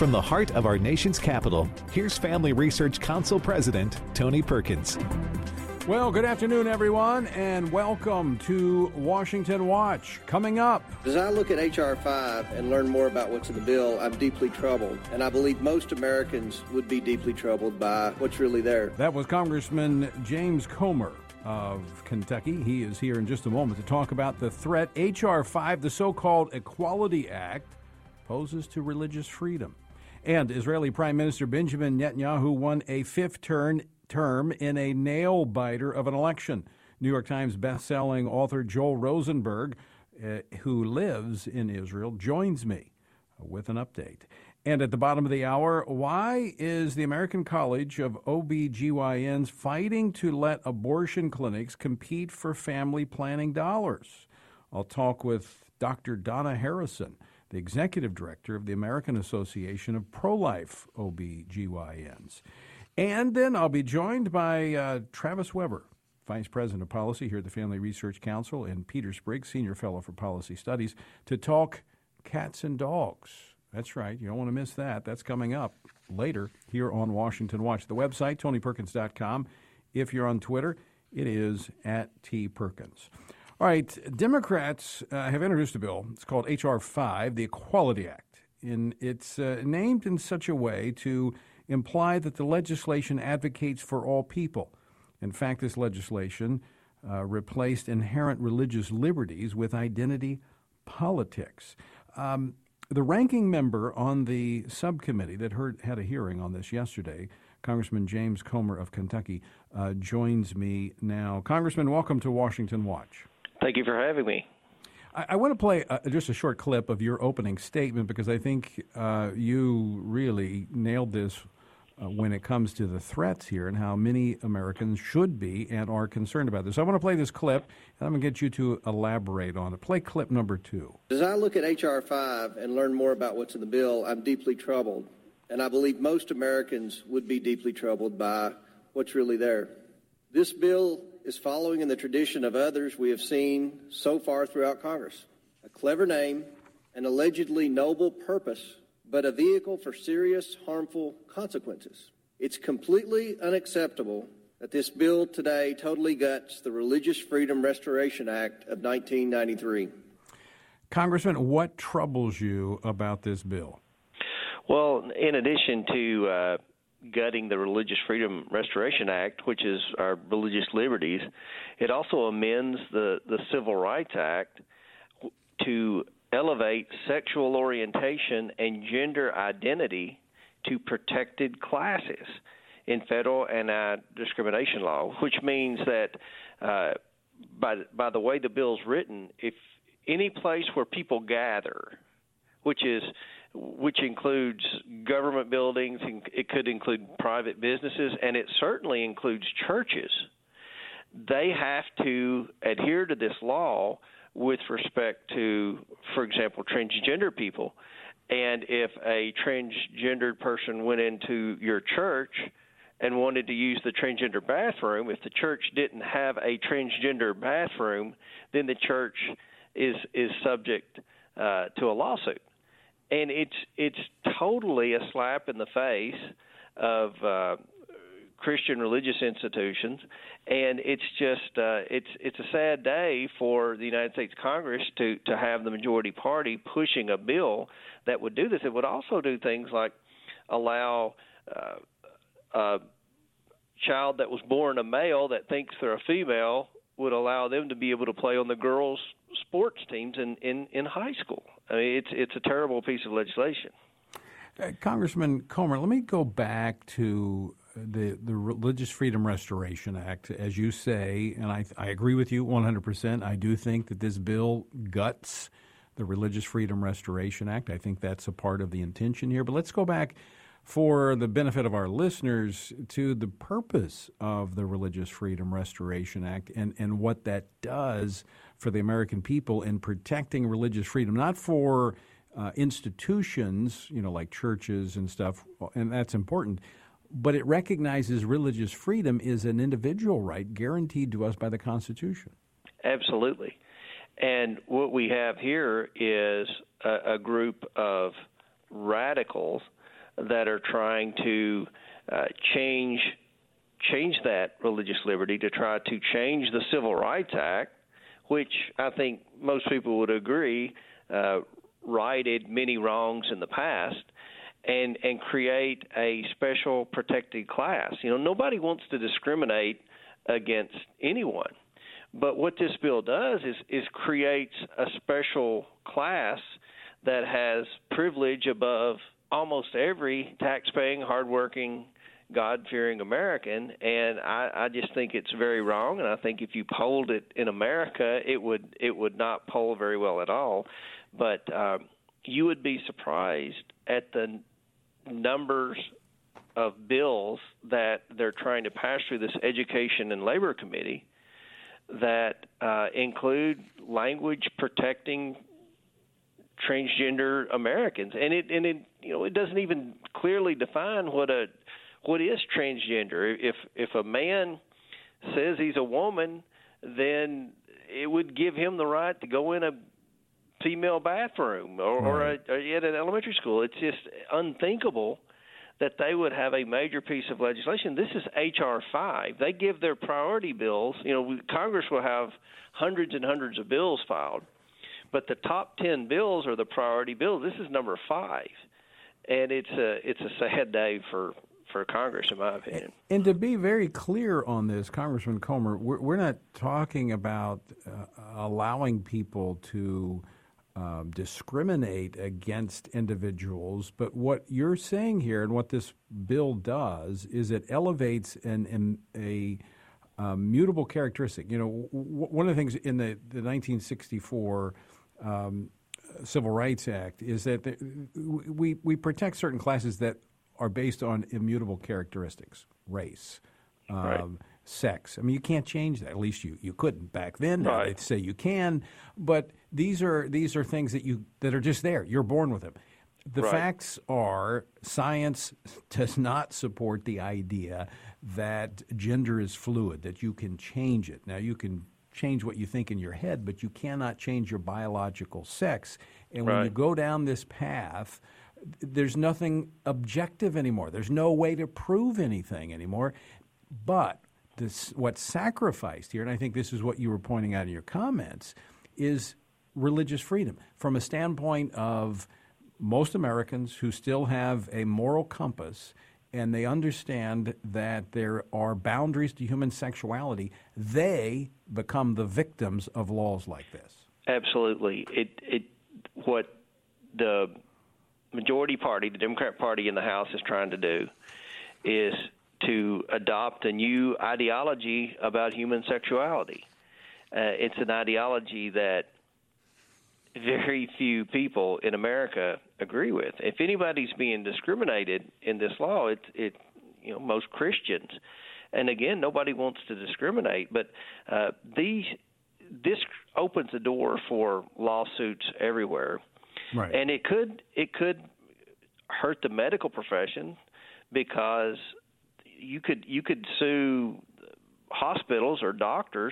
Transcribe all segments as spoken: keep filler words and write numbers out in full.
From the heart of our nation's capital, here's Family Research Council President Tony Perkins. Well, good afternoon, everyone, and welcome to Washington Watch. Coming up. As I look at H R five and learn more about what's in the bill, I'm deeply troubled, and I believe most Americans would be deeply troubled by what's really there. That was Congressman James Comer of Kentucky. He is here in just a moment to talk about the threat H R five, the so-called Equality Act, poses to religious freedom. And Israeli Prime Minister Benjamin Netanyahu won a fifth term term in a nail-biter of an election. New York Times best-selling author Joel Rosenberg, uh, who lives in Israel, joins me with an update. And at the bottom of the hour, why is the American College of O B G Y Ns fighting to let abortion clinics compete for family planning dollars? I'll talk with Doctor Donna Harrison, the executive director of the American Association of Pro-Life O B G Y Ns. And then I'll be joined by uh, Travis Weber, Vice President of Policy here at the Family Research Council, and Peter Spriggs, Senior Fellow for Policy Studies, to talk cats and dogs. That's right. You don't want to miss that. That's coming up later here on Washington Watch. The website, tony perkins dot com. If you're on Twitter, it is at T Perkins. All right. Democrats uh, have introduced a bill. It's called H R five, the Equality Act. And it's uh, named in such a way to imply that the legislation advocates for all people. In fact, this legislation uh, replaced inherent religious liberties with identity politics. Um, the ranking member on the subcommittee that heard, had a hearing on this yesterday, Congressman James Comer of Kentucky, uh, joins me now. Congressman, welcome to Washington Watch. Thank you for having me. I, I want to play uh, just a short clip of your opening statement because I think uh, you really nailed this Uh, when it comes to the threats here and how many Americans should be and are concerned about this. I want to play this clip, and I'm going to get you to elaborate on it. Play clip number two. As I look at H R five and learn more about what's in the bill, I'm deeply troubled, and I believe most Americans would be deeply troubled by what's really there. This bill is following in the tradition of others we have seen so far throughout Congress. A clever name, an allegedly noble purpose, but a vehicle for serious, harmful consequences. It's completely unacceptable that this bill today totally guts the Religious Freedom Restoration Act of nineteen ninety-three. Congressman, what troubles you about this bill? Well, in addition to uh, gutting the Religious Freedom Restoration Act, which is our religious liberties, it also amends the, the Civil Rights Act to elevate sexual orientation and gender identity to protected classes in federal anti-discrimination law, which means that uh, by by the way the bill's written, if any place where people gather, which is which includes government buildings, it could include private businesses, and it certainly includes churches, they have to adhere to this law with respect to, for example, transgender people. And if a transgendered person went into your church and wanted to use the transgender bathroom, if the church didn't have a transgender bathroom, then the church is is subject uh, to a lawsuit. And it's it's totally a slap in the face of uh, Christian religious institutions, and it's just uh, it's it's a sad day for the United States Congress to, to have the majority party pushing a bill that would do this. It would also do things like allow uh, a child that was born a male that thinks they're a female, would allow them to be able to play on the girls' sports teams in, in, in high school. I mean, it's it's a terrible piece of legislation. Uh, Congressman Comer, let me go back to the the Religious Freedom Restoration Act, as you say, and I I agree with you one hundred percent. I do think that this bill guts the Religious Freedom Restoration Act. I think that's a part of the intention here. But let's go back, for the benefit of our listeners, to the purpose of the Religious Freedom Restoration Act and, and what that does for the American people in protecting religious freedom, not for uh, institutions, you know, like churches and stuff, and that's important, but it recognizes religious freedom is an individual right guaranteed to us by the Constitution. Absolutely. And what we have here is a, a group of radicals that are trying to uh, change change that religious liberty, to try to change the Civil Rights Act, which I think most people would agree uh, righted many wrongs in the past, and and create a special protected class. You know, nobody wants to discriminate against anyone. But what this bill does is, is creates a special class that has privilege above almost every tax-paying, hardworking, God-fearing American, and I, I just think it's very wrong. And I think if you polled it in America, it would it would not poll very well at all. But um, you would be surprised at the numbers of bills that they're trying to pass through this Education and Labor Committee that uh, include language protecting transgender Americans, and it and it you know it doesn't even clearly define what a what is transgender. If if a man says he's a woman, then it would give him the right to go in a female bathroom or, right. or, a, or at an elementary school. It's just unthinkable that they would have a major piece of legislation. This is H R five. They give their priority bills. You know, Congress will have hundreds and hundreds of bills filed, but the top ten bills are the priority bills. This is number five, and it's a it's a sad day for, for Congress, in my opinion. And to be very clear on this, Congressman Comer, we're, we're not talking about uh, allowing people to Um, discriminate against individuals, but what you're saying here and what this bill does is it elevates an, an a um, mutable characteristic. You know, w- one of the things in the, the nineteen sixty-four um, Civil Rights Act is that the, we we protect certain classes that are based on immutable characteristics, race, um, right. sex. I mean, you can't change that. At least you, you couldn't back then. Now right. they'd say you can, but these are these are things that you that are just there. You're born with them. The right. facts are science does not support the idea that gender is fluid, that you can change it. Now, you can change what you think in your head, but you cannot change your biological sex. And when right. you go down this path, there's nothing objective anymore. There's no way to prove anything anymore. But this, what's sacrificed here, and I think this is what you were pointing out in your comments, is religious freedom. From a standpoint of most Americans who still have a moral compass and they understand that there are boundaries to human sexuality, they become the victims of laws like this. Absolutely. It it what the majority party, the Democrat Party in the House, is trying to do is to adopt a new ideology about human sexuality. Uh, it's an ideology that very few people in America agree with. If anybody's being discriminated in this law, it's it you know most Christians. And again, nobody wants to discriminate, but uh, these this opens the door for lawsuits everywhere, right. and it could it could hurt the medical profession because you could you could sue hospitals or doctors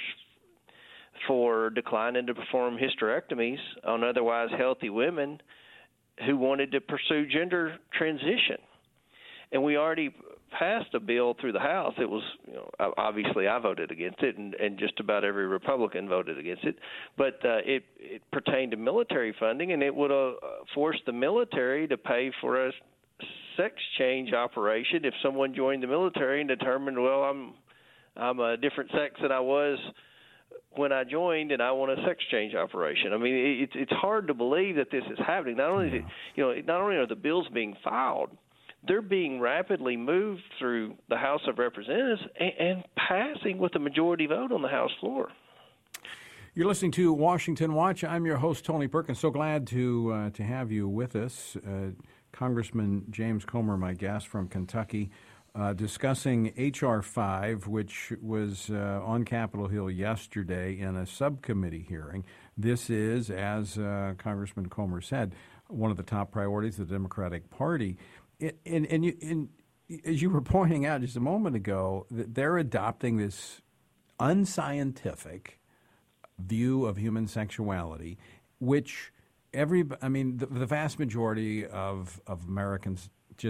for declining to perform hysterectomies on otherwise healthy women who wanted to pursue gender transition. And we already passed a bill through the House. It was, you know, obviously I voted against it, and, and just about every Republican voted against it. But uh, it, it pertained to military funding, and it would uh, force the military to pay for a sex change operation if someone joined the military and determined, well, I'm I'm a different sex than I was when I joined, and I want a sex change operation. I mean, it's it's hard to believe that this is happening. Not only, is it, you know, not only are the bills being filed, they're being rapidly moved through the House of Representatives and, and passing with a majority vote on the House floor. You're listening to Washington Watch. I'm your host, Tony Perkins. So glad to uh, to have you with us. Uh, Congressman James Comer, my guest from Kentucky, uh, discussing H R five, which was uh, on Capitol Hill yesterday in a subcommittee hearing. This is, as uh, Congressman Comer said, one of the top priorities of the Democratic Party. It, and, and, you, and as you were pointing out just a moment ago, that they're adopting this unscientific view of human sexuality, which every, I mean, the, the vast majority of, of Americans just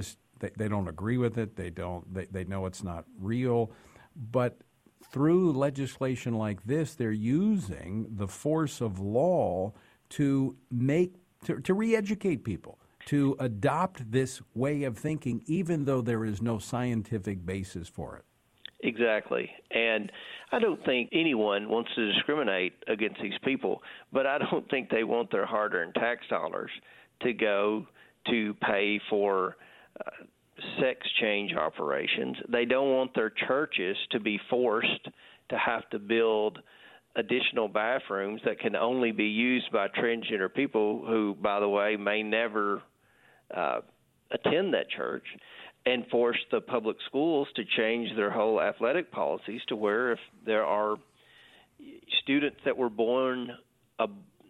They, they don't agree with it. They don't. They, they know it's not real. But through legislation like this, they're using the force of law to make to, to re-educate people, to adopt this way of thinking, even though there is no scientific basis for it. Exactly. And I don't think anyone wants to discriminate against these people, but I don't think they want their hard-earned tax dollars to go to pay for uh, sex change operations. They don't want their churches to be forced to have to build additional bathrooms that can only be used by transgender people who, by the way, may never uh, attend that church, and force the public schools to change their whole athletic policies to where if there are students that were born a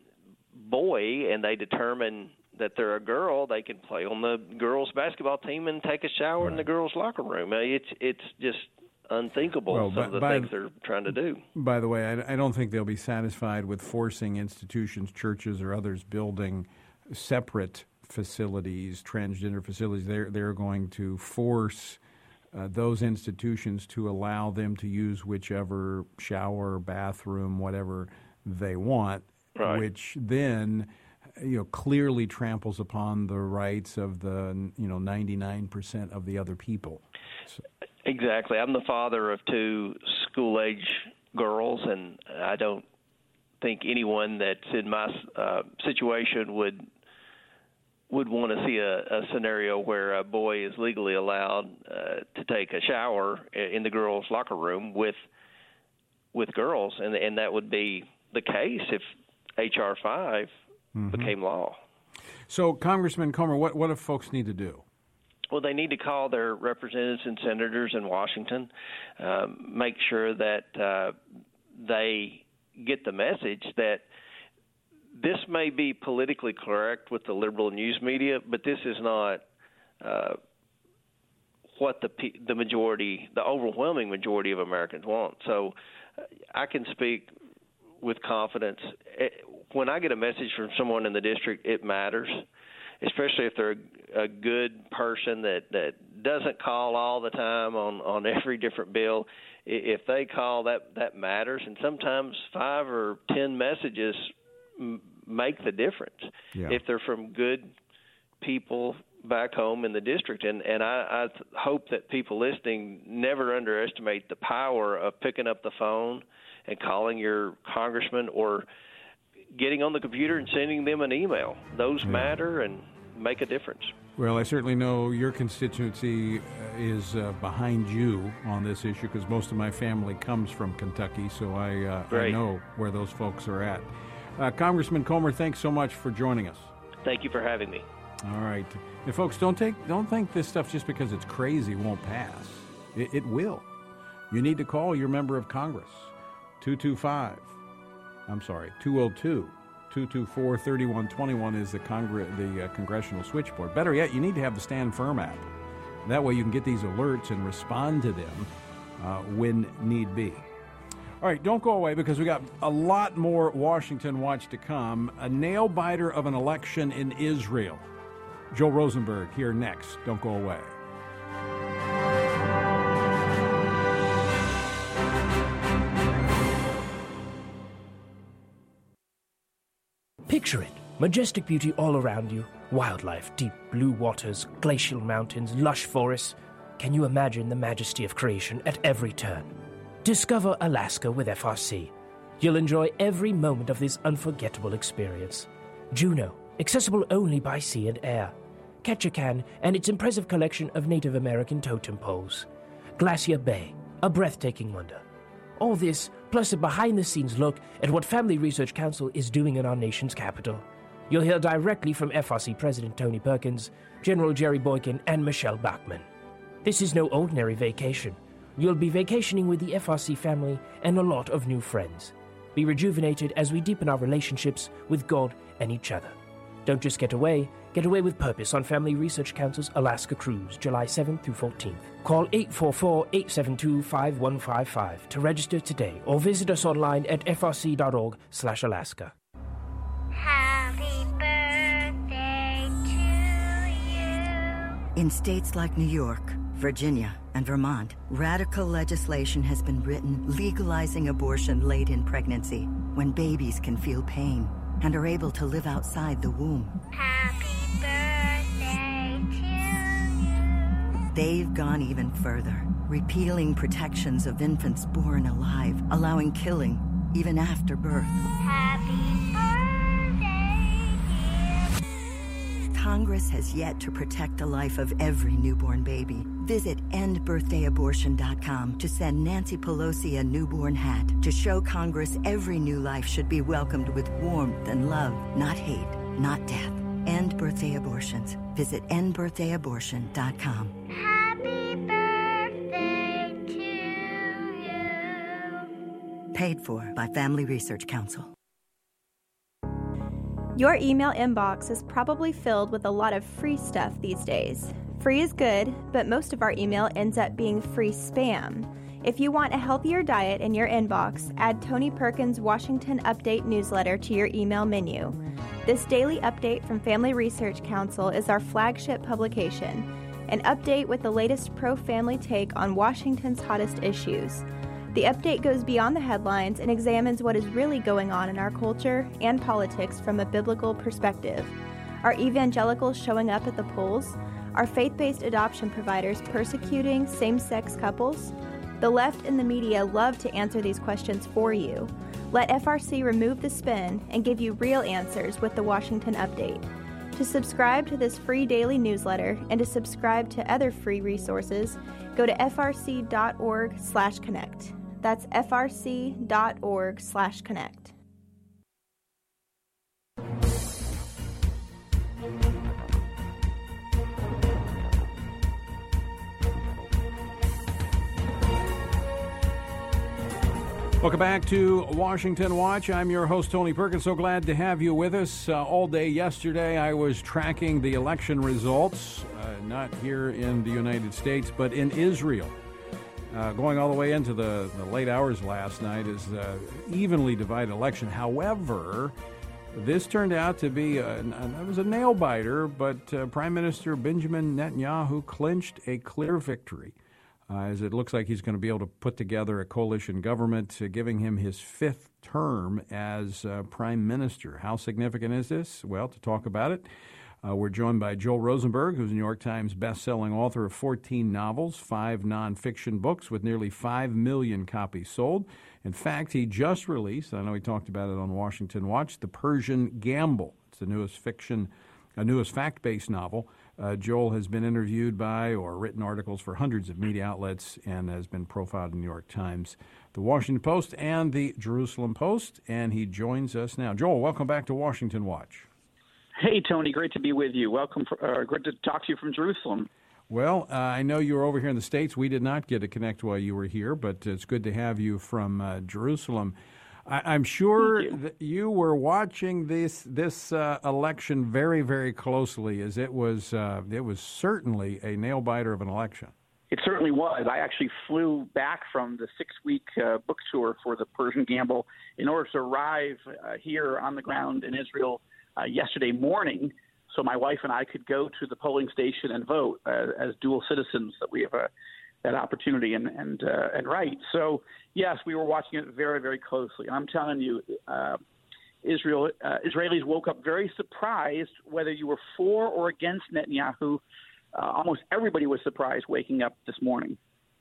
boy and they determine that they're a girl, they can play on the girls' basketball team and take a shower right. in the girls' locker room. It's it's just unthinkable, well, some of the by, things they're trying to do. By the way, I, I don't think they'll be satisfied with forcing institutions, churches, or others building separate facilities, transgender facilities. They're, they're going to force uh, those institutions to allow them to use whichever shower, bathroom, whatever they want, right. which then you know clearly tramples upon the rights of the you know ninety-nine percent of the other people. So. Exactly. I'm the father of two school-age girls, and I don't think anyone that's in my uh, situation would would want to see a, a scenario where a boy is legally allowed uh, to take a shower in the girls' locker room with with girls, and and that would be the case if H R five mm-hmm. became law. So, Congressman Comer, what what do folks need to do? Well, they need to call their representatives and senators in Washington, um, make sure that uh, they get the message that this may be politically correct with the liberal news media, but this is not uh, what the the majority, the overwhelming majority of Americans want. So uh, I can speak with confidence. It, when I get a message from someone in the district, it matters, especially if they're a, a good person that, that doesn't call all the time on, on every different bill. If they call, that, that matters, and sometimes five or ten messages make the difference yeah. if they're from good people back home in the district. And, and I, I hope that people listening never underestimate the power of picking up the phone and calling your congressman or getting on the computer and sending them an email. Those yeah. matter and make a difference. Well, I certainly know your constituency is uh, behind you on this issue because most of my family comes from Kentucky, so I, uh, I know where those folks are at. Uh, Congressman Comer, thanks so much for joining us. Thank you for having me. All right. And folks, don't take don't think this stuff just because it's crazy won't pass. It, it will. You need to call your member of Congress. two two five, I'm sorry, two oh two, two two four, three one two one is the, Congre- the uh, Congressional Switchboard. Better yet, you need to have the Stand Firm app. That way you can get these alerts and respond to them uh, when need be. All right, don't go away because we got a lot more Washington Watch to come. A nail-biter of an election in Israel. Joel Rosenberg here next. Don't go away. Picture it. Majestic beauty all around you. Wildlife, deep blue waters, glacial mountains, lush forests. Can you imagine the majesty of creation at every turn? Discover Alaska with F R C. You'll enjoy every moment of this unforgettable experience. Juneau, accessible only by sea and air. Ketchikan and its impressive collection of Native American totem poles. Glacier Bay, a breathtaking wonder. All this, plus a behind-the-scenes look at what Family Research Council is doing in our nation's capital. You'll hear directly from F R C President Tony Perkins, General Jerry Boykin, and Michelle Bachmann. This is no ordinary vacation. You'll be vacationing with the F R C family and a lot of new friends. Be rejuvenated as we deepen our relationships with God and each other. Don't just get away, get away with purpose on Family Research Council's Alaska Cruise, July seventh through fourteenth. Call eight four four, eight seven two, five one five five to register today or visit us online at f r c dot org slash Alaska. Happy birthday to you. In states like New York, Virginia, and Vermont, radical legislation has been written legalizing abortion late in pregnancy, when babies can feel pain and are able to live outside the womb. Happy birthday to you. They've gone even further, repealing protections of infants born alive, allowing killing even after birth. Happy birthday, dear. Congress has yet to protect the life of every newborn baby. Visit end birthday abortion dot com to send Nancy Pelosi a newborn hat to show Congress every new life should be welcomed with warmth and love, not hate, not death. End birthday abortions. Visit end birthday abortion dot com. Happy birthday to you. Paid for by Family Research Council. Your email inbox is probably filled with a lot of free stuff these days. Free is good, but most of our email ends up being free spam. If you want a healthier diet in your inbox, add Tony Perkins' Washington Update newsletter to your email menu. This daily update from Family Research Council is our flagship publication, an update with the latest pro-family take on Washington's hottest issues. The update goes beyond the headlines and examines what is really going on in our culture and politics from a biblical perspective. Are evangelicals showing up at the polls? Are faith-based adoption providers persecuting same-sex couples? The left and the media love to answer these questions for you. Let F R C remove the spin and give you real answers with the Washington Update. To subscribe to this free daily newsletter and to subscribe to other free resources, go to f r c dot org slash connect. That's f r c dot org slash connect. Welcome back to Washington Watch. I'm your host, Tony Perkins. So glad to have you with us. Uh, all day yesterday, I was tracking the election results, uh, not here in the United States, but in Israel. Uh, going all the way into the, the late hours last night is uh, evenly divided election. However, this turned out to be, a, it was a nail-biter, but uh, Prime Minister Benjamin Netanyahu clinched a clear victory. Uh, as it looks like he's going to be able to put together a coalition government, uh, giving him his fifth term as uh, prime minister. How significant is this? Well, to talk about it, uh, we're joined by Joel Rosenberg, who's a New York Times best-selling author of fourteen novels, five nonfiction books with nearly five million copies sold. In fact, he just released, I know he talked about it on Washington Watch, The Persian Gamble. It's the newest fiction, a newest fact-based novel. Uh, Joel has been interviewed by or written articles for hundreds of media outlets and has been profiled in the New York Times, the Washington Post, and the Jerusalem Post, and he joins us now. Joel, welcome back to Washington Watch. Hey, Tony, great to be with you. Welcome. For, uh, great to talk to you from Jerusalem. Well, uh, I know you were over here in the States. We did not get to connect while you were here, but it's good to have you from uh, Jerusalem. I, I'm sure you. that you were watching this this uh, election very, very closely, as it was uh, it was certainly a nail biter of an election. It certainly was. I actually flew back from the six-week uh, book tour for The Persian Gamble in order to arrive uh, here on the ground in Israel uh, yesterday morning, so my wife and I could go to the polling station and vote uh, as dual citizens. That we have a that opportunity and and uh, and right. So yes, we were watching it very, very closely. I'm telling you, uh, Israel uh, Israelis woke up very surprised whether you were for or against Netanyahu. Uh, almost everybody was surprised waking up this morning.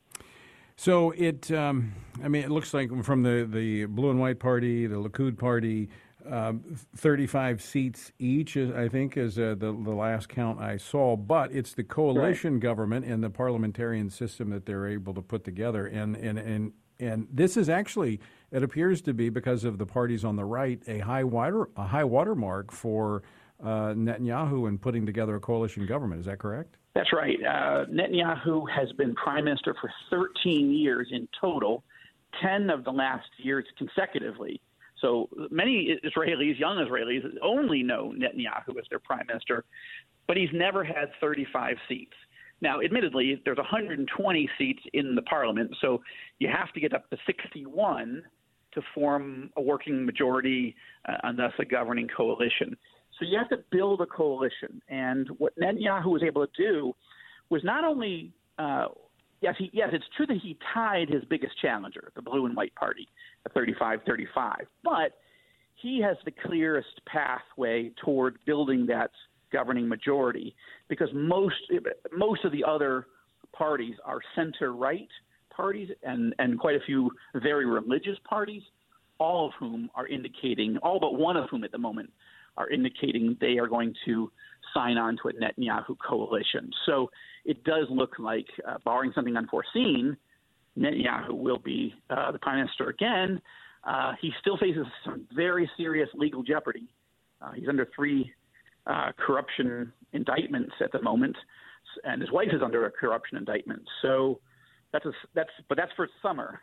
So it, um, I mean, it looks like from the, the Blue and White Party, the Likud Party, uh, thirty-five seats each, I think, is uh, the, the last count I saw. But it's the coalition right. government and the parliamentarian system that they're able to put together. And, and, and, and this is actually, it appears to be, because of the parties on the right, a high water, a high watermark for uh, Netanyahu in putting together a coalition government. Is that correct? That's right. Uh, Netanyahu has been prime minister for thirteen years in total, ten of the last years consecutively. So many Israelis, young Israelis, only know Netanyahu as their prime minister, but he's never had thirty-five seats. Now, admittedly, there's one hundred twenty seats in the parliament, so you have to get up to sixty-one to form a working majority uh, and thus a governing coalition. So you have to build a coalition. And what Netanyahu was able to do was not only uh, yes, he, yes, it's true that he tied his biggest challenger, the Blue and White Party, at thirty-five thirty-five, but he has the clearest pathway toward building that governing majority because most most of the other parties are center-right parties and, and quite a few very religious parties, all of whom are indicating, all but one of whom at the moment are indicating they are going to sign on to a Netanyahu coalition. So it does look like, uh, barring something unforeseen, Netanyahu will be uh, the prime minister again. Uh, he still faces some very serious legal jeopardy. Uh, he's under three uh, corruption indictments at the moment, and his wife is under a corruption indictment. So that's a, that's but that's for summer.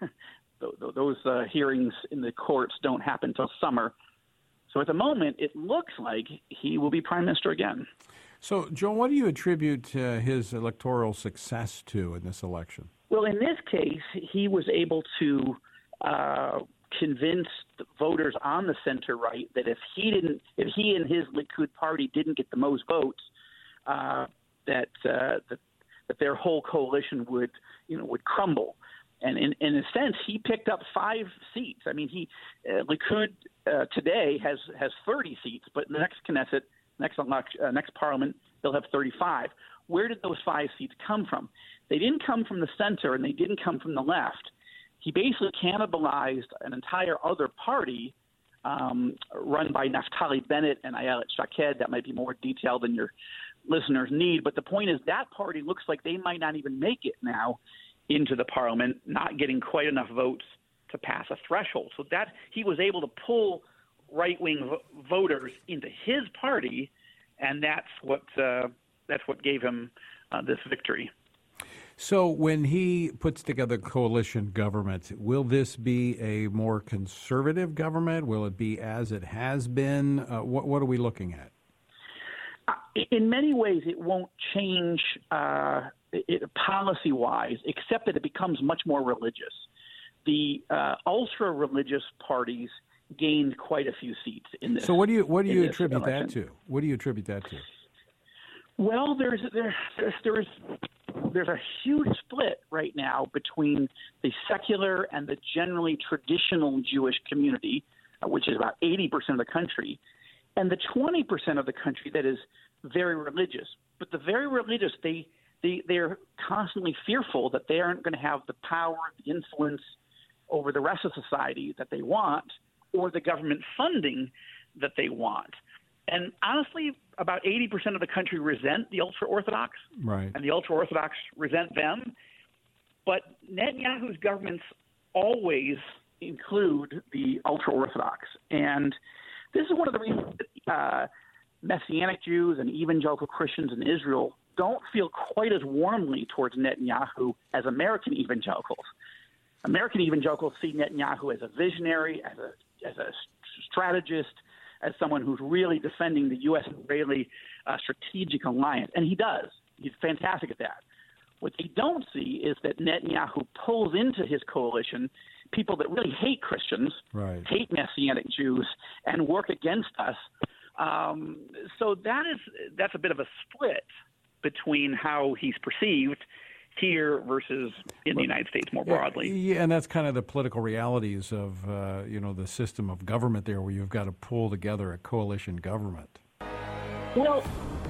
Those uh, hearings in the courts don't happen until summer. So at the moment, it looks like he will be prime minister again. So, Joel, what do you attribute uh, his electoral success to in this election? Well, in this case, he was able to uh, convince the voters on the center right that if he didn't, if he and his Likud party didn't get the most votes, uh, that, uh, that that their whole coalition would, you know, would crumble. And in, in a sense, he picked up five seats. I mean, he uh, Likud uh, today has has thirty seats, but in the next Knesset, next election, uh, next parliament, they'll have thirty-five. Where did those five seats come from? They didn't come from the center, and they didn't come from the left. He basically cannibalized an entire other party um, run by Naftali Bennett and Ayelet Shaked. That might be more detailed than your listeners need, but the point is that party looks like they might not even make it now into the parliament, not getting quite enough votes to pass a threshold. So that he was able to pull right-wing vo- voters into his party, and that's what uh, that's what gave him uh, this victory. So when he puts together coalition government, will this be a more conservative government? Will it be as it has been? Uh, what, what are we looking at? Uh, in many ways, it won't change uh, it, policy-wise, except that it becomes much more religious. The uh, ultra-religious parties gained quite a few seats in this. So what do you what do you attribute election. that to? What do you attribute that to? Well, there's there, there's there's there's a huge split right now between the secular and the generally traditional Jewish community, uh, which is about eighty percent of the country, and the twenty percent of the country that is very religious. But the very religious, they they they're constantly fearful that they aren't going to have the power, the influence over the rest of society that they want, or the government funding that they want. And honestly, about eighty percent of the country resent the ultra-Orthodox, right, and the ultra-Orthodox resent them. But Netanyahu's governments always include the ultra-Orthodox. And this is one of the reasons that uh, Messianic Jews and evangelical Christians in Israel don't feel quite as warmly towards Netanyahu as American evangelicals. American evangelicals see Netanyahu as a visionary, as a as a strategist, as someone who's really defending the U S-Israeli uh, strategic alliance. And he does. He's fantastic at that. What they don't see is that Netanyahu pulls into his coalition people that really hate Christians, right, hate Messianic Jews, and work against us. Um, so that is that's a bit of a split between how he's perceived here versus in the United States more broadly. Yeah, and that's kind of the political realities of, uh, you know, the system of government there where you've got to pull together a coalition government. Well,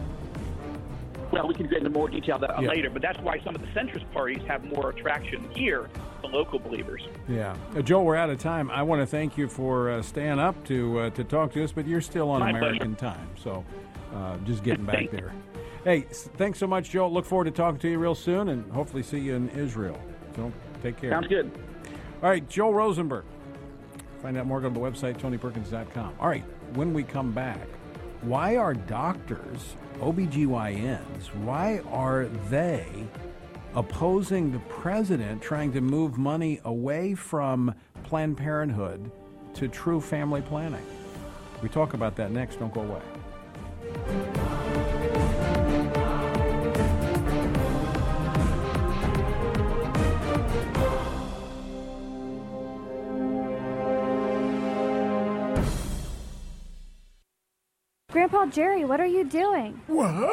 well, we can get into more detail that yeah. later, but that's why some of the centrist parties have more attraction here to local believers. Yeah. Uh, Joel, we're out of time. I want to thank you for uh, staying up to uh, to talk to us, but you're still on My American pleasure. time, so uh, just getting back there. Hey, thanks so much, Joel. Look forward to talking to you real soon and hopefully see you in Israel. So take care. Sounds good. All right, Joel Rosenberg. Find out more, go to the website, tony perkins dot com. All right, when we come back, why are doctors, O B G Y Ns, why are they opposing the president trying to move money away from Planned Parenthood to true family planning? We talk about that next. Don't go away. Grandpa Jerry, what are you doing? What?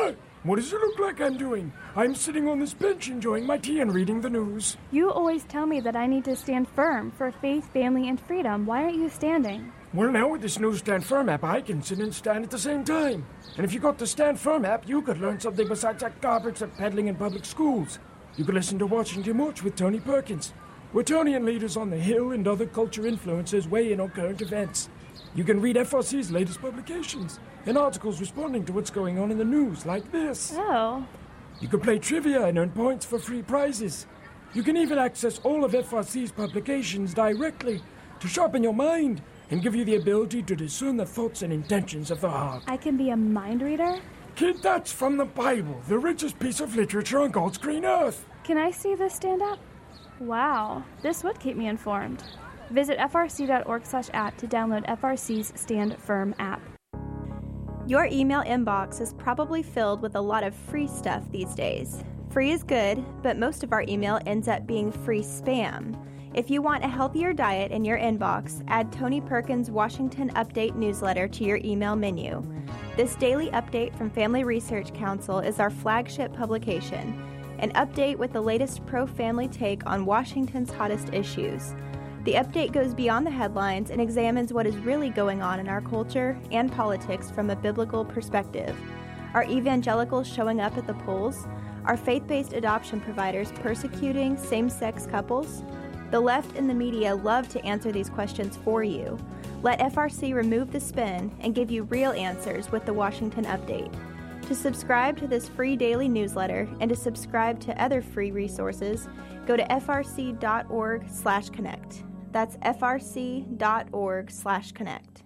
What does it look like I'm doing? I'm sitting on this bench enjoying my tea and reading the news. You always tell me that I need to stand firm for faith, family, and freedom. Why aren't you standing? Well, now with this new Stand Firm app, I can sit and stand at the same time. And if you got the Stand Firm app, you could learn something besides that garbage of peddling in public schools. You could listen to Washington Watch with Tony Perkins, where Tony and leaders on the Hill and other culture influencers weigh in on current events. You can read F R C's latest publications and articles responding to what's going on in the news, like this. Oh. You can play trivia and earn points for free prizes. You can even access all of F R C's publications directly to sharpen your mind and give you the ability to discern the thoughts and intentions of the heart. I can be a mind reader? Kid, that's from the Bible, the richest piece of literature on God's green earth. Can I see this stand up? Wow, this would keep me informed. Visit F R C dot org slash app to download F R C's Stand Firm app. Your email inbox is probably filled with a lot of free stuff these days. Free is good, but most of our email ends up being free spam. If you want a healthier diet in your inbox, add Tony Perkins' Washington Update newsletter to your email menu. This daily update from Family Research Council is our flagship publication, an update with the latest pro-family take on Washington's hottest issues. The update goes beyond the headlines and examines what is really going on in our culture and politics from a biblical perspective. Are evangelicals showing up at the polls? Are faith-based adoption providers persecuting same-sex couples? The left and the media love to answer these questions for you. Let F R C remove the spin and give you real answers with the Washington Update. To subscribe to this free daily newsletter and to subscribe to other free resources, go to F R C dot org slash connect. That's F R C dot org slash connect.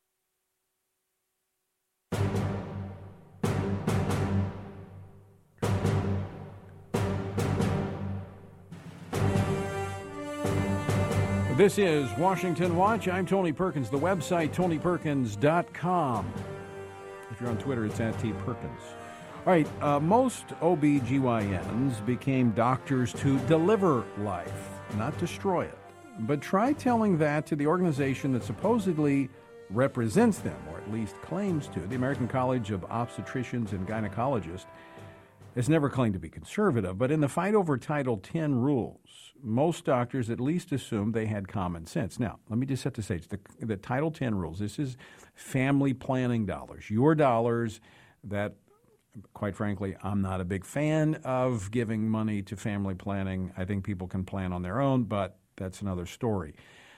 This is Washington Watch. I'm Tony Perkins. The website, tony perkins dot com. If you're on Twitter, it's at T Perkins. All right, uh, most O B G Y Ns became doctors to deliver life, not destroy it. But try telling that to the organization that supposedly represents them, or at least claims to. The American College of Obstetricians and Gynecologists has never claimed to be conservative, but in the fight over Title ten rules, most doctors at least assumed they had common sense. Now, let me just set the stage. The, the Title ten rules, this is family planning dollars, your dollars that, quite frankly, I'm not a big fan of giving money to family planning. I think people can plan on their own, but that's another story.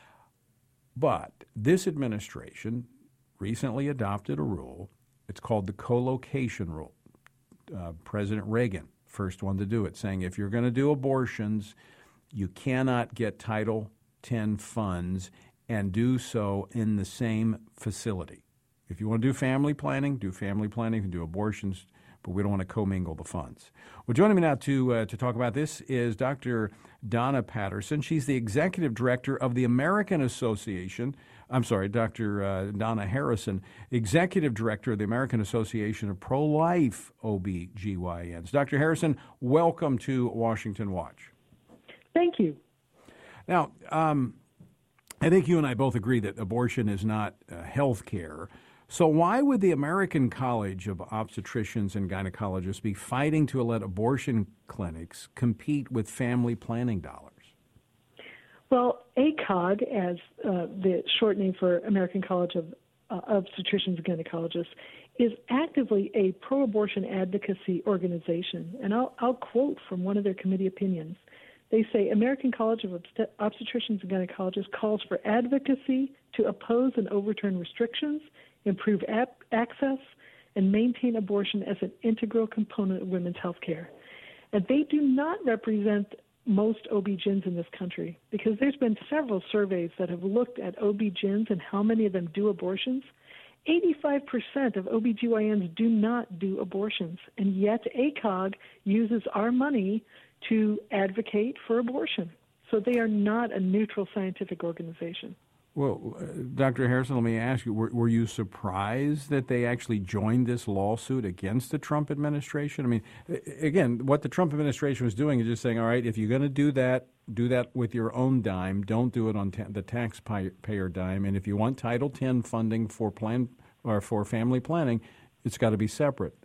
But this administration recently adopted a rule. It's called the co-location rule. Uh, President Reagan, first one to do it, saying if you're going to do abortions, you cannot get Title ten funds and do so in the same facility. If you want to do family planning, do family planning and do abortions, but we don't want to commingle the funds. Well, joining me now to uh, to talk about this is Doctor Donna Patterson. She's the executive director of the American Association. I'm sorry, Doctor Uh, Donna Harrison, executive director of the American Association of Pro-Life O B G Y Ns. Doctor Harrison, welcome to Washington Watch. Thank you. Now, um, I think you and I both agree that abortion is not uh, health care. So why would the American College of Obstetricians and Gynecologists be fighting to let abortion clinics compete with family planning dollars? Well, A C O G, as uh, the short name for American College of uh, Obstetricians and Gynecologists, is actively a pro-abortion advocacy organization. And I'll, I'll quote from one of their committee opinions. They say, American College of Obst- Obstetricians and Gynecologists calls for advocacy to oppose and overturn restrictions, improve ap- access, and maintain abortion as an integral component of women's health care. And they do not represent most O B G Ns in this country, because there's been several surveys that have looked at O B G Ns and how many of them do abortions. eighty-five percent of O B G Y Ns do not do abortions, and yet A C O G uses our money to advocate for abortion. So they are not a neutral scientific organization. Well, uh, Doctor Harrison, let me ask you, were, were you surprised that they actually joined this lawsuit against the Trump administration? I mean, again, what the Trump administration was doing is just saying, all right, if you're going to do that, do that with your own dime. Don't do it on ta- the taxpayer dime. And if you want Title ten funding for plan or for family planning, it's got to be separate.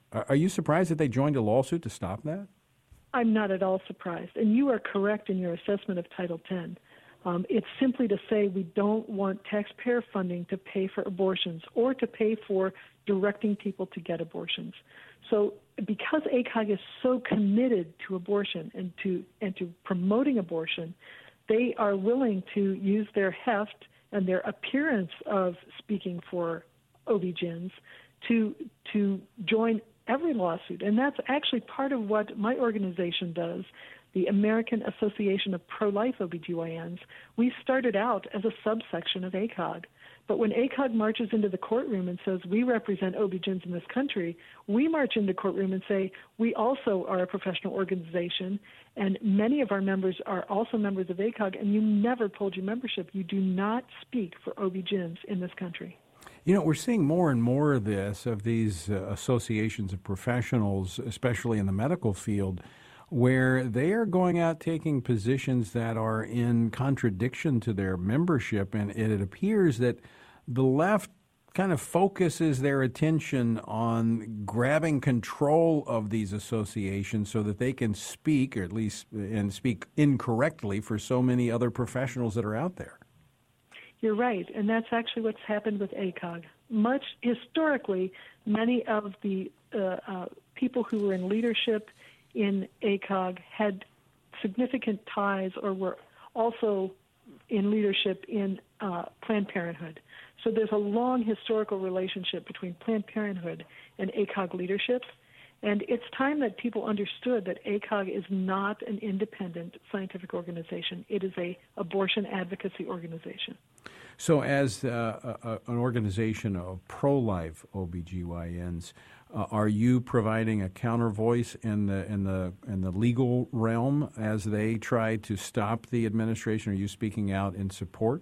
Are, are you surprised that they joined a lawsuit to stop that? I'm not at all surprised. And you are correct in your assessment of Title ten. Um, it's simply to say we don't want taxpayer funding to pay for abortions or to pay for directing people to get abortions. So because A C O G is so committed to abortion and to and to promoting abortion, they are willing to use their heft and their appearance of speaking for O B G Y Ns to to join every lawsuit. And that's actually part of what my organization does, the American Association of Pro-Life O B G Y Ns. We started out as a subsection of A C O G. But when A C O G marches into the courtroom and says, we represent O B G Y Ns in this country, we march into the courtroom and say, we also are a professional organization, and many of our members are also members of A C O G, and you never told your membership. You do not speak for O B G Y Ns in this country. You know, we're seeing more and more of this, of these uh, associations of professionals, especially in the medical field, where they are going out taking positions that are in contradiction to their membership, and it appears that the left kind of focuses their attention on grabbing control of these associations so that they can speak, or at least and speak incorrectly for so many other professionals that are out there. You're right, and that's actually what's happened with A C O G. Much historically, many of the uh, uh, people who were in leadership in A C O G had significant ties or were also in leadership in uh, Planned Parenthood. So there's a long historical relationship between Planned Parenthood and A C O G leadership, and it's time that people understood that A C O G is not an independent scientific organization. It is a abortion advocacy organization. So as uh, a, an organization of pro-life O B G Y Ns, uh, are you providing a counter voice in the in the in the legal realm as they try to stop the administration? Are you speaking out in support?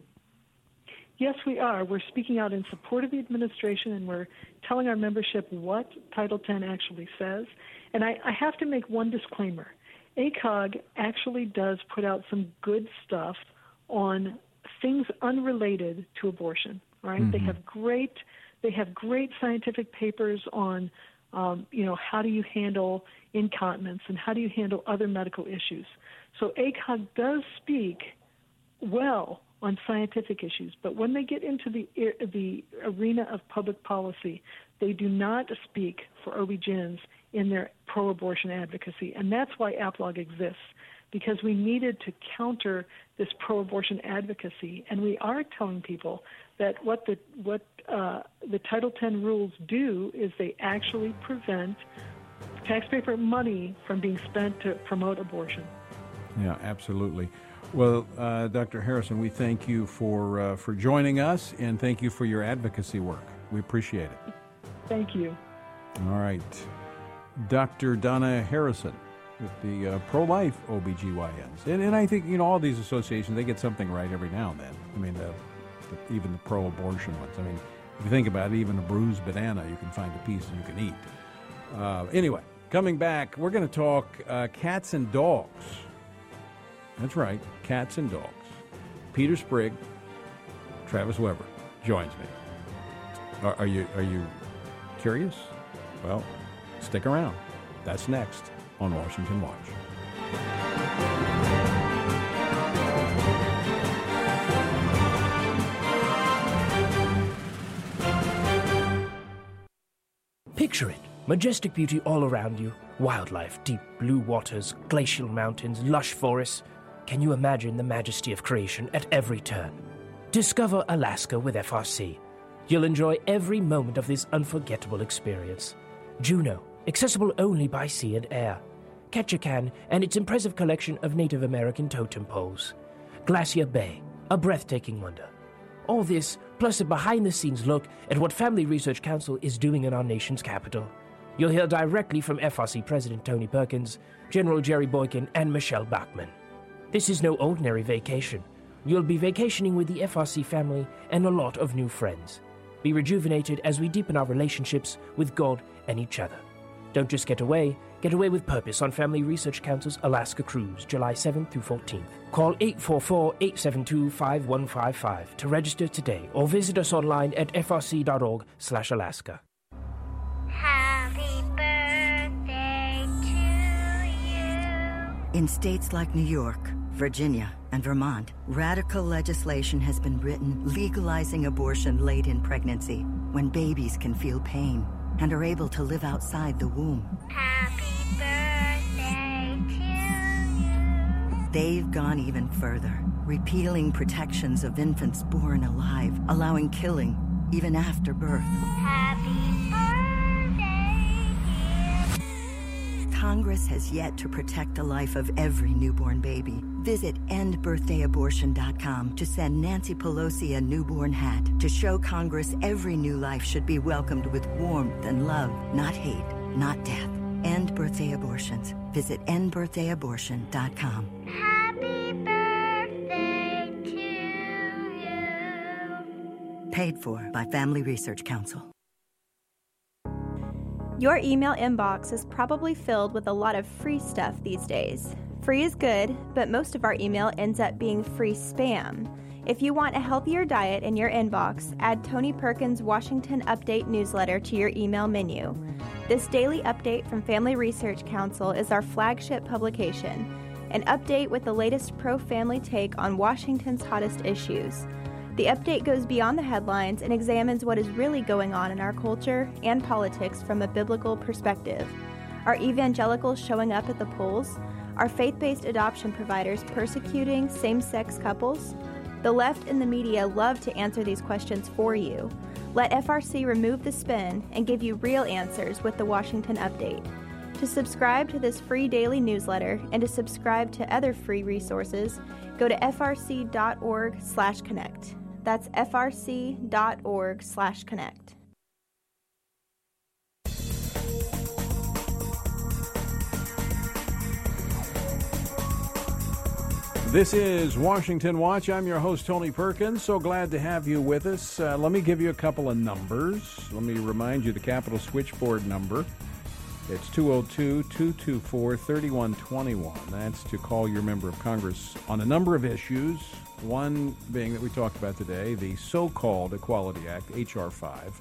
Yes, we are. We're speaking out in support of the administration, and we're telling our membership what Title ten actually says. And I, I have to make one disclaimer. A C O G actually does put out some good stuff on things unrelated to abortion, right? Mm-hmm. They have great they have great scientific papers on, um, you know, how do you handle incontinence and how do you handle other medical issues. So A C O G does speak well on scientific issues, but when they get into the the arena of public policy, they do not speak for O B G Y Ns in their pro-abortion advocacy, and that's why APLOG exists, because we needed to counter this pro-abortion advocacy, and we are telling people that what the what uh, the Title ten rules do is they actually prevent taxpayer money from being spent to promote abortion. Yeah, absolutely. Well, uh, Doctor Harrison, we thank you for uh, for joining us, and thank you for your advocacy work. We appreciate it. Thank you. All right. Doctor Donna Harrison with the uh, pro-life O B G Y Ns. And, and I think, you know, all these associations, they get something right every now and then. I mean, the, the, even the pro-abortion ones. I mean, if you think about it, even a bruised banana, you can find a piece you can eat. Uh, anyway, coming back, we're going to talk uh, cats and dogs. That's right, cats and dogs. Peter Sprigg, Travis Weber joins me. Are, are you are you curious? Well, stick around. That's next on Washington Watch. Picture it. Majestic beauty all around you. Wildlife, deep blue waters, glacial mountains, lush forests. Can you imagine the majesty of creation at every turn? Discover Alaska with F R C. You'll enjoy every moment of this unforgettable experience. Juneau, accessible only by sea and air. Ketchikan and its impressive collection of Native American totem poles. Glacier Bay, a breathtaking wonder. All this, plus a behind-the-scenes look at what Family Research Council is doing in our nation's capital. You'll hear directly from F R C President Tony Perkins, General Jerry Boykin, and Michelle Bachmann. This is no ordinary vacation. You'll be vacationing with the F R C family and a lot of new friends. Be rejuvenated as we deepen our relationships with God and each other. Don't just get away, get away with purpose on Family Research Council's Alaska Cruise, July seventh through fourteenth. Call eight four four, eight seven two, five one five five to register today or visit us online at f r c dot org slash Alaska. Happy birthday. In states like New York, Virginia, and Vermont, radical legislation has been written legalizing abortion late in pregnancy when babies can feel pain and are able to live outside the womb. Happy birthday to you. They've gone even further, repealing protections of infants born alive, allowing killing even after birth. Happy birthday, dear. Congress has yet to protect the life of every newborn baby. Visit end birthday abortion dot com to send Nancy Pelosi a newborn hat to show Congress every new life should be welcomed with warmth and love, not hate, not death. End birthday abortions. Visit end birthday abortion dot com. Happy birthday to you. Paid for by Family Research Council. Your email inbox is probably filled with a lot of free stuff these days. Free is good, but most of our email ends up being free spam. If you want a healthier diet in your inbox, add Tony Perkins' Washington Update newsletter to your email menu. This daily update from Family Research Council is our flagship publication, an update with the latest pro-family take on Washington's hottest issues. The update goes beyond the headlines and examines what is really going on in our culture and politics from a biblical perspective. Are evangelicals showing up at the polls? Are faith-based adoption providers persecuting same-sex couples? The left and the media love to answer these questions for you. Let F R C remove the spin and give you real answers with the Washington Update. To subscribe to this free daily newsletter and to subscribe to other free resources, go to f r c dot org slash connect. That's f r c dot org slash connect. This is Washington Watch. I'm your host, Tony Perkins. So glad to have you with us. Uh, let me give you a couple of numbers. Let me remind you the Capitol switchboard number. It's two oh two, two two four, three one two one. That's to call your member of Congress on a number of issues, one being that we talked about today, the so-called Equality Act, H R five.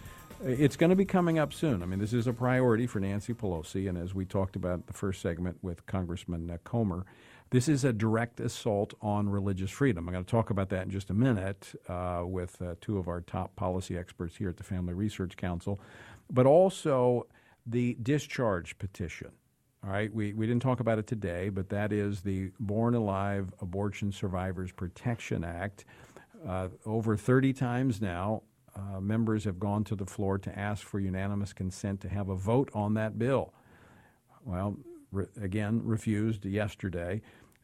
It's going to be coming up soon. I mean, this is a priority for Nancy Pelosi, and as we talked about in the first segment with Congressman uh, Comer, this is a direct assault on religious freedom. I'm going to talk about that in just a minute uh, with uh, two of our top policy experts here at the Family Research Council, but also the discharge petition. All right, we, we didn't talk about it today, but that is the Born Alive Abortion Survivors Protection Act. Uh, over thirty times now, uh, members have gone to the floor to ask for unanimous consent to have a vote on that bill. Well, re- again, refused yesterday.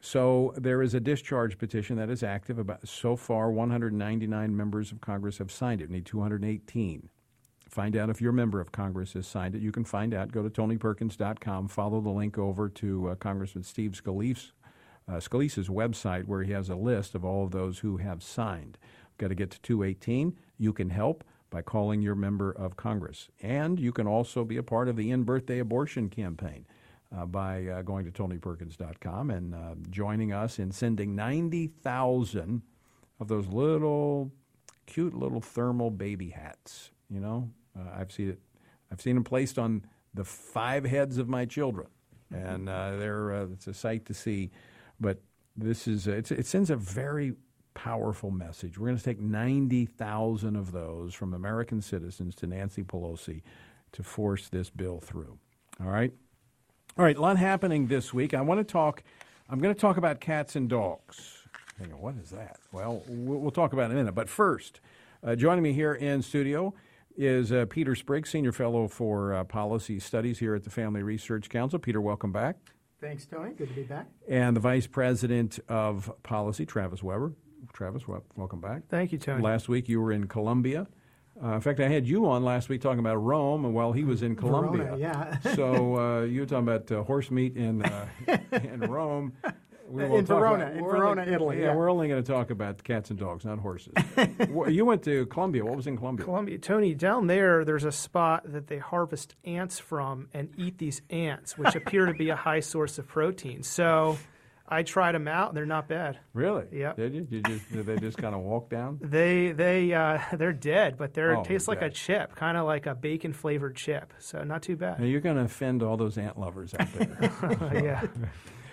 So there is a discharge petition that is active. About so far, one hundred ninety-nine members of Congress have signed it. We need two hundred eighteen. Find out if your member of Congress has signed it. You can find out. Go to tony perkins dot com. Follow the link over to uh, Congressman Steve Scalise's, uh, Scalise's website, where he has a list of all of those who have signed. Got to get to two eighteen. You can help by calling your member of Congress. And you can also be a part of the in-birthday abortion campaign. Uh, by uh, going to tony perkins dot com and uh, joining us in sending ninety thousand of those little, cute little thermal baby hats. You know, uh, I've seen it. I've seen them placed on the five heads of my children, and uh, they're uh, it's a sight to see. But this is uh, it's, it sends a very powerful message. We're going to take ninety thousand of those from American citizens to Nancy Pelosi to force this bill through. All right. All right, a lot happening this week. I want to talk, I'm going to talk about cats and dogs. Hang on, what is that? Well, we'll talk about it in a minute. But first, uh, joining me here in studio is uh, Peter Spriggs, Senior Fellow for uh, Policy Studies here at the Family Research Council. Peter, welcome back. Thanks, Tony. Good to be back. And the Vice President of Policy, Travis Weber. Travis, well, welcome back. Thank you, Tony. Last week you were in Colombia. Uh, in fact, I had you on last week talking about Rome, and while he was in Colombia. Verona, yeah. So uh, you were talking about uh, horse meat in uh, in Rome. We in Verona, about, in Verona, only, Italy. Yeah, yeah, we're only going to talk about cats and dogs, not horses. You went to Colombia. What was in Colombia? Colombia, Tony. Down there, there's a spot that they harvest ants from and eat these ants, which appear to be a high source of protein. So I tried them out, and they're not bad. Really? Yeah. Did you? Did, you, did they just kind of walk down? They they uh, they're dead, but they oh, taste like dead. a chip, kind of like a bacon flavored chip. So not too bad. Now you're going to offend all those ant lovers out there. Yeah.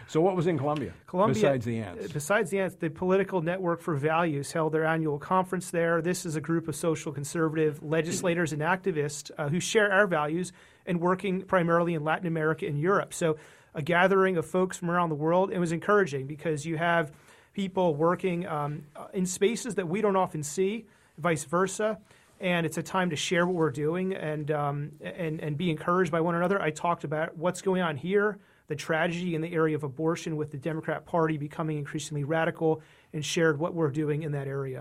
So what was in Columbia, Columbia, besides the ants? Besides the ants, the Political Network for Values held their annual conference there. This is a group of social conservative legislators and activists uh, who share our values and working primarily in Latin America and Europe. So a gathering of folks from around the world. It was encouraging because you have people working um, in spaces that we don't often see, vice versa. And it's a time to share what we're doing and, um, and, and be encouraged by one another. I talked about what's going on here, the tragedy in the area of abortion with the Democrat Party becoming increasingly radical, and shared what we're doing in that area.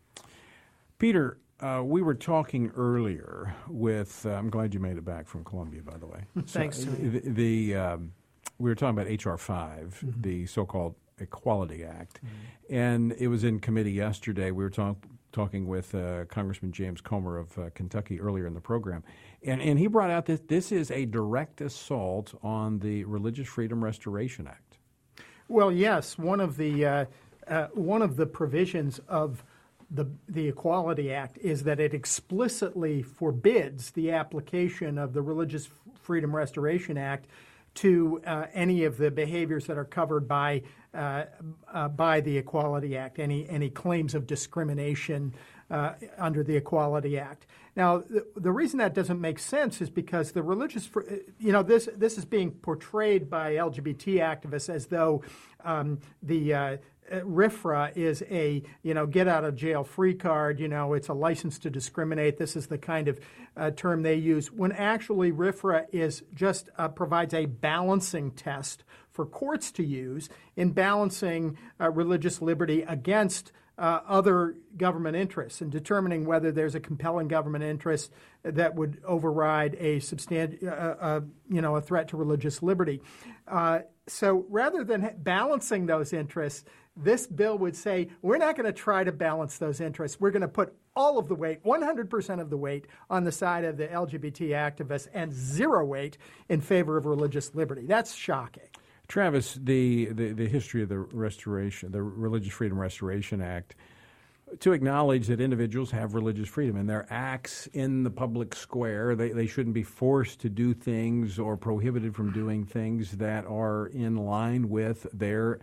Peter, uh, we were talking earlier with, uh, I'm glad you made it back from Columbia, by the way. Thanks. So, the, the um, we were talking about H R five, mm-hmm. the so-called Equality Act, mm-hmm. and it was in committee yesterday. We were talking talking with uh, Congressman James Comer of uh, Kentucky earlier in the program. And, and he brought out that this is a direct assault on the Religious Freedom Restoration Act. Well, yes. One of the uh, uh, one of the provisions of the the Equality Act is that it explicitly forbids the application of the Religious Freedom Restoration Act to uh, any of the behaviors that are covered by uh, uh, by the Equality Act, any any claims of discrimination uh, under the Equality Act. Now, the, the reason that doesn't make sense is because the religious, you know, this this is being portrayed by L G B T activists as though um, the uh, R F R A is a, you know, get out of jail free card, you know, it's a license to discriminate. This is the kind of uh, term they use, when actually R F R A is just uh, provides a balancing test for courts to use in balancing uh, religious liberty against uh, other government interests and determining whether there's a compelling government interest that would override a substan- uh, uh, you know, a threat to religious liberty. Uh, so rather than ha- balancing those interests, this bill would say, we're not going to try to balance those interests. We're going to put all of the weight, one hundred percent of the weight, on the side of the L G B T activists and zero weight in favor of religious liberty. That's shocking. Travis, the, the, the history of the restoration, the Religious Freedom Restoration Act, to acknowledge that individuals have religious freedom and their acts in the public square, they, they shouldn't be forced to do things or prohibited from doing things that are in line with their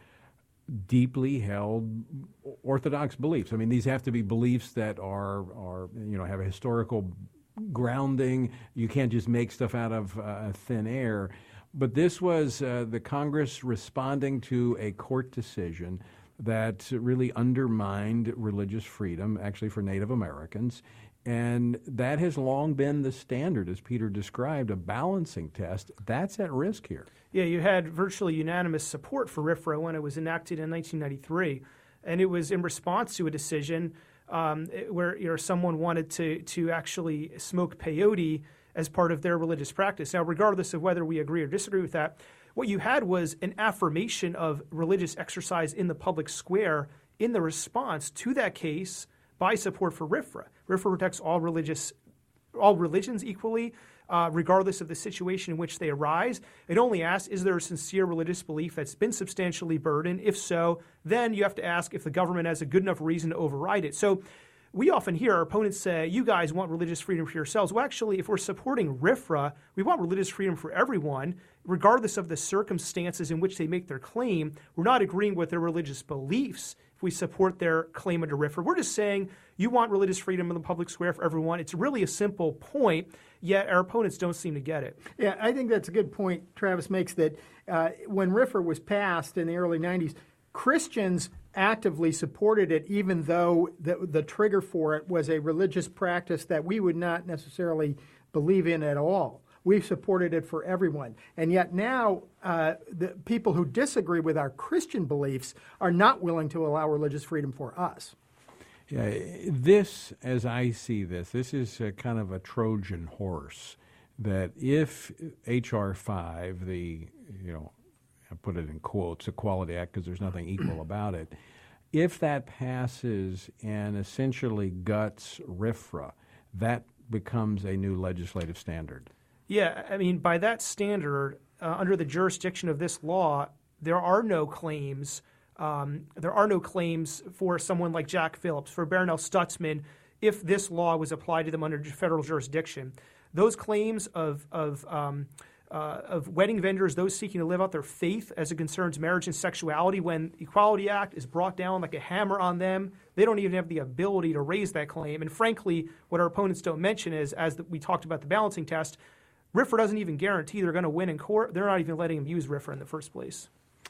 deeply held orthodox beliefs. I mean, these have to be beliefs that are, are you know, have a historical grounding. You can't just make stuff out of uh, thin air. But this was uh, the Congress responding to a court decision that really undermined religious freedom, actually for Native Americans. And that has long been the standard, as Peter described, a balancing test. That's at risk here. Yeah, you had virtually unanimous support for R F R A when it was enacted in nineteen ninety-three. And it was in response to a decision um, where you know, someone wanted to, to actually smoke peyote as part of their religious practice. Now, regardless of whether we agree or disagree with that, what you had was an affirmation of religious exercise in the public square in the response to that case by support for R F R A. R F R A protects all religious, all religions equally, uh, regardless of the situation in which they arise. It only asks, is there a sincere religious belief that's been substantially burdened? If so, then you have to ask if the government has a good enough reason to override it. So we often hear our opponents say, you guys want religious freedom for yourselves. Well, actually, if we're supporting R F R A, we want religious freedom for everyone, regardless of the circumstances in which they make their claim. We're not agreeing with their religious beliefs if we support their claim under R F R A. We're just saying you want religious freedom in the public square for everyone. It's really a simple point, yet our opponents don't seem to get it. Yeah, I think that's a good point Travis makes, that uh, when R F R A was passed in the early nineties, Christians actively supported it, even though the, the trigger for it was a religious practice that we would not necessarily believe in at all. We supported it for everyone. And yet now uh, the people who disagree with our Christian beliefs are not willing to allow religious freedom for us. Yeah, this, as I see this, this is a kind of a Trojan horse, that if H R five, the, you know, I put it in quotes, Equality Act, because there's nothing equal about it. If that passes and essentially guts R F R A, that becomes a new legislative standard. Yeah, I mean, by that standard, uh, under the jurisdiction of this law, there are no claims. Um, there are no claims for someone like Jack Phillips, for Barronelle Stutzman, if this law was applied to them under federal jurisdiction. Those claims of of um, uh, of wedding vendors, those seeking to live out their faith as it concerns marriage and sexuality. When the Equality Act is brought down like a hammer on them, they don't even have the ability to raise that claim. And frankly, what our opponents don't mention is, as the, we talked about the balancing test, R F R A doesn't even guarantee they're going to win in court. They're not even letting them use R F R A in the first place.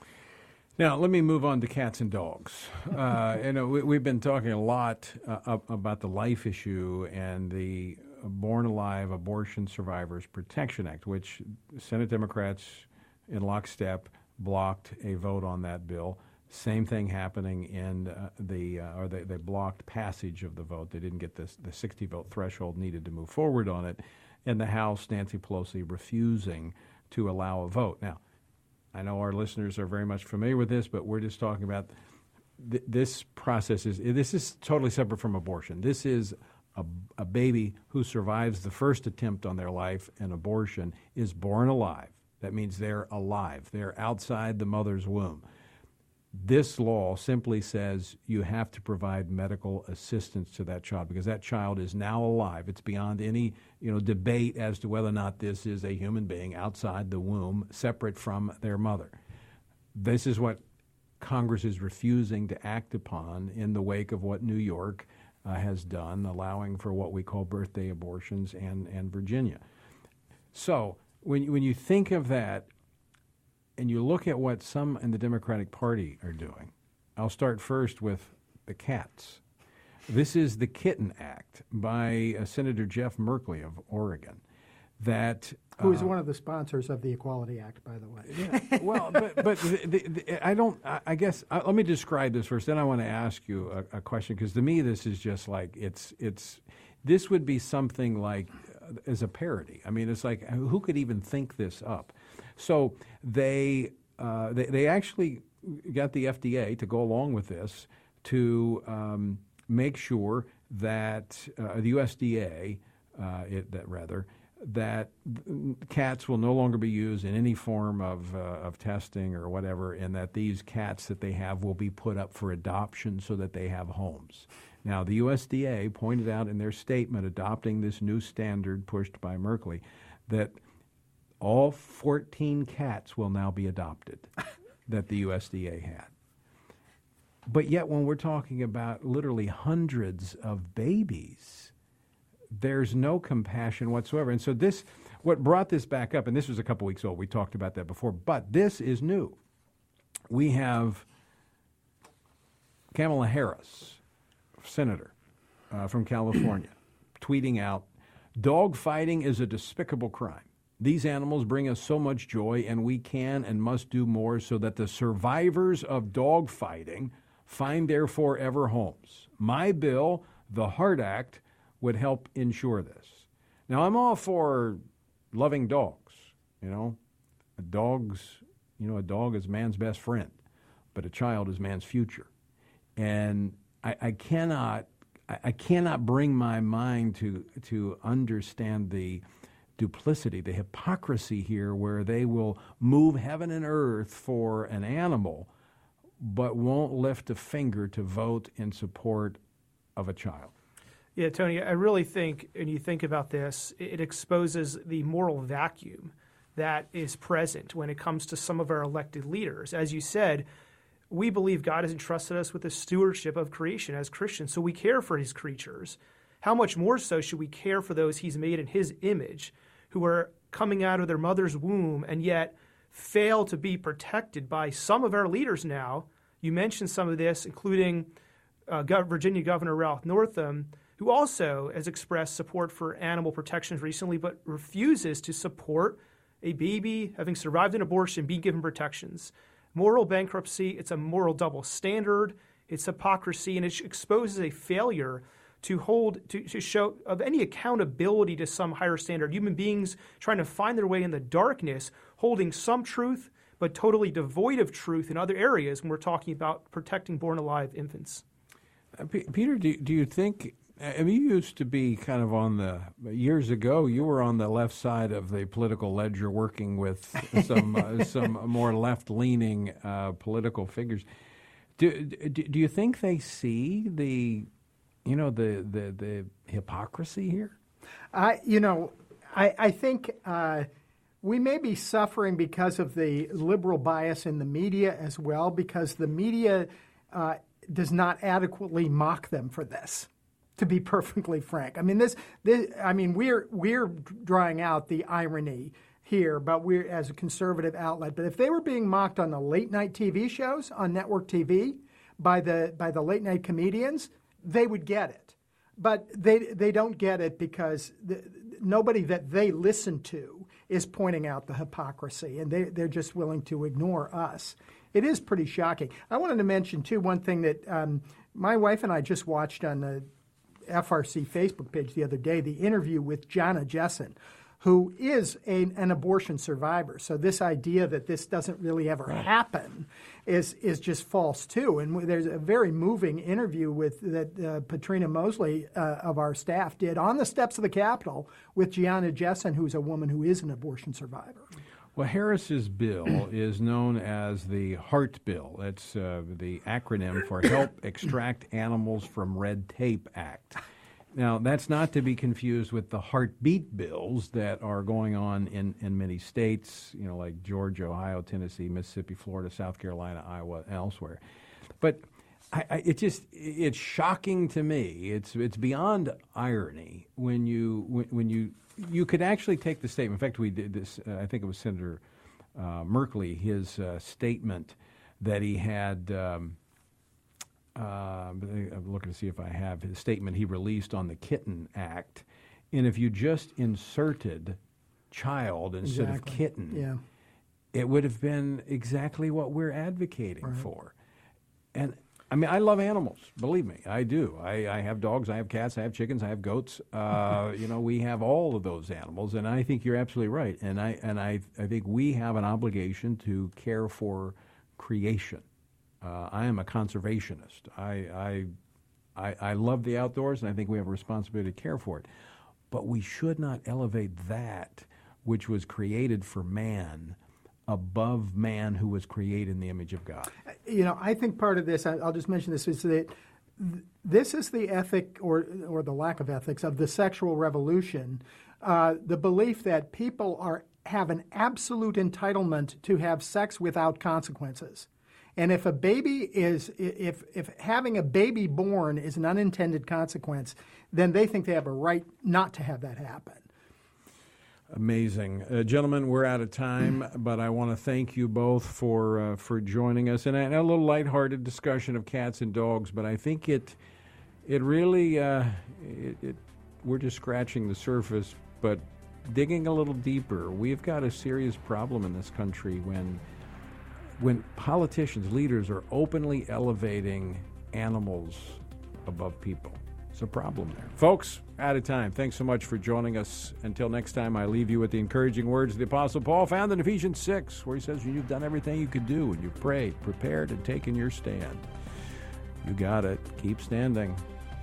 Now, let me move on to cats and dogs. Uh, you know, we, we've been talking a lot uh, about the life issue and the Born Alive Abortion Survivors Protection Act, which Senate Democrats in lockstep blocked a vote on that bill. Same thing happening in uh, the, uh, or they, they blocked passage of the vote. They didn't get this, the sixty vote threshold needed to move forward on it. In the House, Nancy Pelosi refusing to allow a vote. Now, I know our listeners are very much familiar with this, but we're just talking about th- this process is this is totally separate from abortion. This is a, a baby who survives the first attempt on their life, and abortion is born alive. That means they're alive. They're outside the mother's womb. This law simply says you have to provide medical assistance to that child because that child is now alive. It's beyond any, you know, debate as to whether or not this is a human being outside the womb, separate from their mother. This is what Congress is refusing to act upon in the wake of what New York uh, has done, allowing for what we call birthday abortions, and, and Virginia. So when, when you think of that, and you look at what some in the Democratic Party are doing, I'll start first with the cats. This is the Kitten Act by uh, Senator Jeff Merkley of Oregon. That uh, who is one of the sponsors of the Equality Act, by the way. Yeah, well, but, but the, the, the, I don't. I, I guess uh, let me describe this first. Then I want to ask you a, a question because to me this is just like it's it's. This would be something like uh, as a parody. I mean, it's like who could even think this up? So they, uh, they they actually got the F D A to go along with this to um, make sure that uh, the U S D A, uh, it, that rather, that cats will no longer be used in any form of uh, of testing or whatever, and that these cats that they have will be put up for adoption so that they have homes. Now, the U S D A pointed out in their statement adopting this new standard pushed by Merkley that all fourteen cats will now be adopted that the U S D A had. But yet when we're talking about literally hundreds of babies, there's no compassion whatsoever. And so this, what brought this back up, and this was a couple weeks old, we talked about that before, but this is new. We have Kamala Harris, senator uh, from California, tweeting out, "Dog fighting is a despicable crime. These animals bring us so much joy, and we can and must do more so that the survivors of dog fighting find their forever homes. My bill, the HEART Act, would help ensure this." Now, I'm all for loving dogs. You know, a dog's, you know, a dog is man's best friend, but a child is man's future. And I, I cannot, I, I cannot bring my mind to to understand the duplicity, the hypocrisy here, where they will move heaven and earth for an animal, but won't lift a finger to vote in support of a child. Yeah, Tony, I really think, when you think about this, it exposes the moral vacuum that is present when it comes to some of our elected leaders. As you said, we believe God has entrusted us with the stewardship of creation as Christians, so we care for his creatures. How much more so should we care for those he's made in his image, who are coming out of their mother's womb and yet fail to be protected by some of our leaders now? You mentioned some of this, including uh, Virginia Governor Ralph Northam, who also has expressed support for animal protections recently, but refuses to support a baby having survived an abortion being given protections. Moral bankruptcy, it's a moral double standard, it's hypocrisy, and it exposes a failure to hold, to, to show of any accountability to some higher standard. Human beings trying to find their way in the darkness, holding some truth, but totally devoid of truth in other areas when we're talking about protecting born-alive infants. Uh, P- Peter, do, do you think, I mean, you used to be kind of on the, years ago, you were on the left side of the political ledger working with some uh, some more left-leaning uh, political figures. Do, do, do you think they see the, you know, the, the, the hypocrisy here? I, you know, I, I think uh, we may be suffering because of the liberal bias in the media as well, because the media uh, does not adequately mock them for this, to be perfectly frank. I mean, this, this I mean, we're we're drawing out the irony here, but we're as a conservative outlet. But if they were being mocked on the late night T V shows on network T V by the by the late night comedians, they would get it. But they they don't get it because the, nobody that they listen to is pointing out the hypocrisy, and they, they're just willing to ignore us. It is pretty shocking. I wanted to mention, too, one thing that um, my wife and I just watched on the F R C Facebook page the other day, the interview with Gianna Jessen, who is a, an abortion survivor. So this idea that this doesn't really ever happen is is just false, too. And there's a very moving interview with that uh, Patrina Mosley uh, of our staff did on the steps of the Capitol with Gianna Jessen, who's a woman who is an abortion survivor. Well, Harris's bill is known as the HART bill. It's uh, the acronym for Help Extract Animals from Red Tape Act. Now, that's not to be confused with the heartbeat bills that are going on in, in many states, you know, like Georgia, Ohio, Tennessee, Mississippi, Florida, South Carolina, Iowa, and elsewhere. But I, I, it just it's shocking to me. It's it's beyond irony when you when, when you you could actually take the statement. In fact, we did this. Uh, I think it was Senator uh, Merkley, his uh, statement that he had. Um, Uh, I'm looking to see if I have his statement he released on the Kitten Act. And if you just inserted child instead Exactly. of kitten, Yeah. it would have been exactly what we're advocating Right. for. And I mean, I love animals. Believe me, I do. I, I have dogs, I have cats, I have chickens, I have goats. Uh, you know, we have all of those animals, and I think you're absolutely right. And I and I, I think we have an obligation to care for creation. Uh, I am a conservationist. I, I, I, I love the outdoors, and I think we have a responsibility to care for it. But we should not elevate that which was created for man above man who was created in the image of God. You know, I think part of this, I- I'll just mention this, is that th- this is the ethic or or the lack of ethics of the sexual revolution, uh, the belief that people are have an absolute entitlement to have sex without consequences. And if a baby is, if if having a baby born is an unintended consequence, then they think they have a right not to have that happen. Amazing. Uh, gentlemen, we're out of time, but I want to thank you both for uh, for joining us. And a, a little lighthearted discussion of cats and dogs, but I think it it really, uh, it, it, we're just scratching the surface, but digging a little deeper. We've got a serious problem in this country when when politicians, leaders are openly elevating animals above people. It's a problem there. Folks, out of time. Thanks so much for joining us. Until next time, I leave you with the encouraging words of the Apostle Paul found in Ephesians six, where he says, you've done everything you could do, and you've prayed, prepared, and taken your stand. You got it. Keep standing.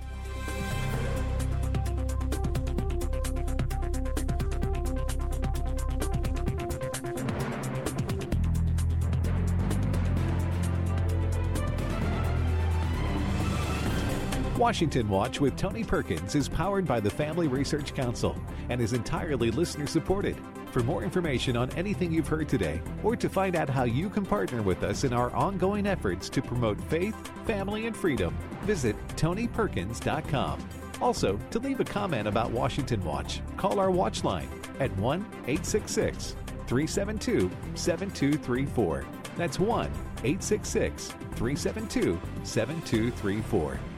Washington Watch with Tony Perkins is powered by the Family Research Council and is entirely listener-supported. For more information on anything you've heard today, or to find out how you can partner with us in our ongoing efforts to promote faith, family, and freedom, visit tony perkins dot com. Also, to leave a comment about Washington Watch, call our watch line at one eight six six, three seven two, seven two three four. That's one eight six six, three seven two, seven two three four.